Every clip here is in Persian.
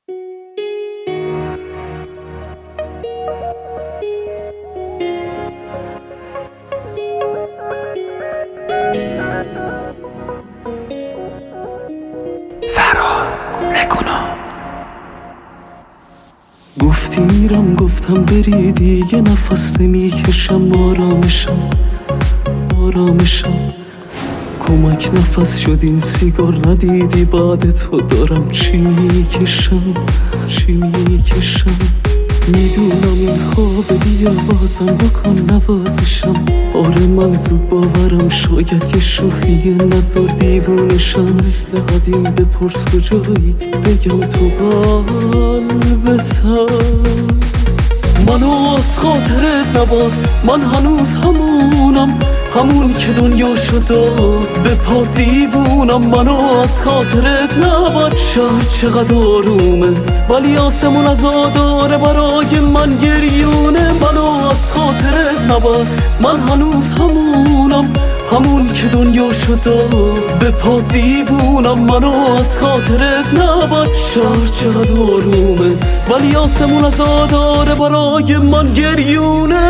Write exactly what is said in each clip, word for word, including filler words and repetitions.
گفتی میرم، گفتم بری، دیگه نفس نمیکشم. آرامشم آرامشم کمک نفس شد این سیگار، ندیدی بعد تو دارم چی میکشم چی میکشم. میدونم این خوابه، بیا بازم بکن نوازشم. آره من زود باورم، شاید یه شوخی نزار دیوونشم. مثل قدیم بپرس کجایی، بگم تو قلبتم. منو از خاطرت نبار، من هنوز همونم، همون که دنیا شد به پا دیوونم. منو از خاطرت نبار، شهر چقدر آرومه ولی آسمون از آداره برای من گریونه. منو از خاطرت نبار، من هنوز همونم، همون که دنیا شد به پا دیوونم. منو از خاطرت نبار، شهر چقدر آرومه ولی آسمون از آداره برای من گریونه.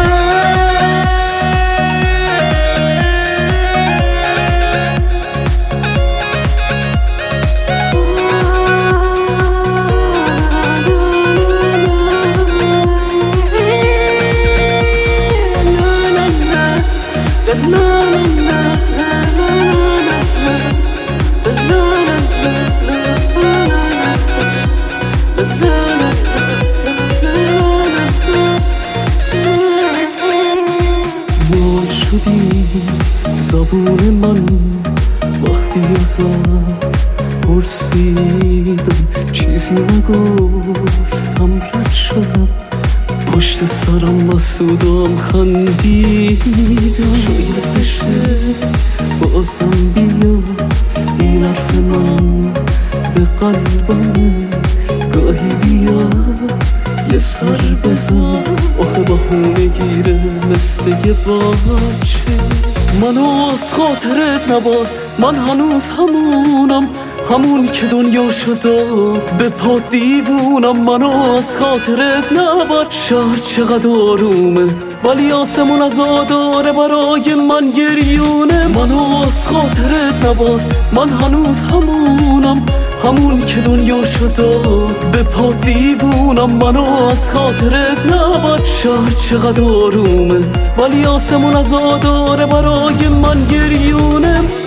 موج شدی زبون من وقتی ازت پرسیدم، چیزی نگفتم رد شدم. پشت سرم مسودم خندیدم. شاید بشه بازم بیا این حرف من به قلبم، گاهی بیا یه سر بزن. آخه بهونه گیره مثل یه بچه. منو از خاطرت نبار، من هنوز همونم، همون که دنیا شد به پا دیوونم. منو از خاطرت نبار، شهر چقدر آرومه ولی آسمون از آداره برای من گریونه. منو از خاطرت نبار، من هنوز همونم، همون که دنیا شد به پا دیوونم. منو از خاطرت نبار، شهر چقدر آرومه ولی آسمون از آداره برای من گریونه.